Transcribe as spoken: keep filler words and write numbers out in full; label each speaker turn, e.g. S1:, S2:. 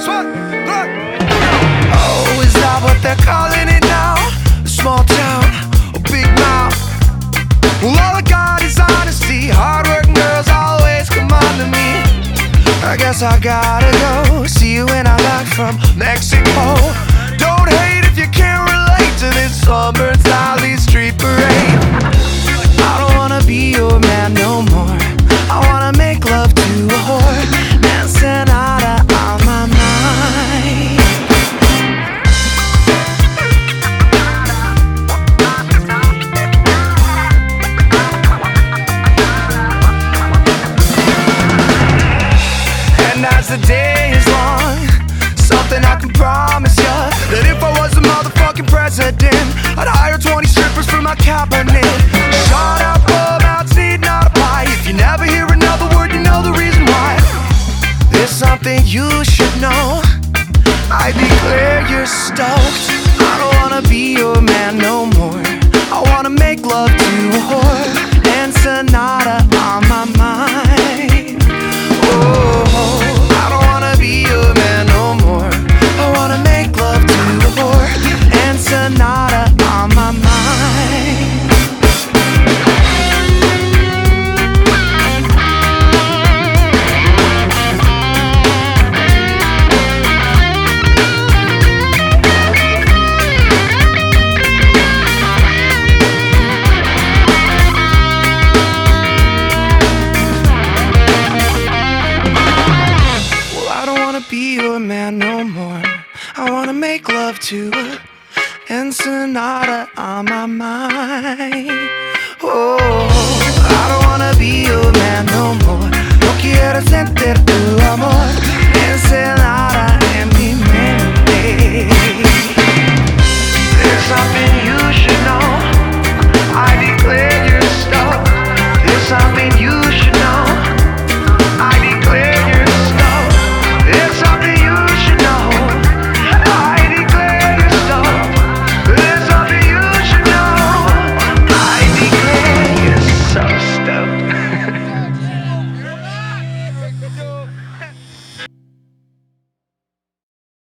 S1: Oh, is that what they're calling it now? A small town, a big mouth. Well, all I got is honesty. Hard-working girls always come on to me. I guess I gotta go. See you when I'm back from Mexico. Don't hate if you can't relate to this summer Tally Street parade. I don't wanna be your man no more. I wanna make love to a whore. Manzanata on my mind. And as the day is long, something I can promise ya, that if I was the motherfucking president, I'd hire twenty strippers for my cabinet. Shut up about need not apply. If you never hear another word, you know the reason why. There's something you should know. I declare you're stoked. I don't wanna be your man no more. I wanna make love to a whore. And Sonata on my mind. Oh, I don't wanna be your man no more. I wanna make love to a whore. And Sonata on my mind. Be your man no more. I wanna make love to her, and Sonata on my mind. Oh, I don't wanna be your man no more. No quiero sentir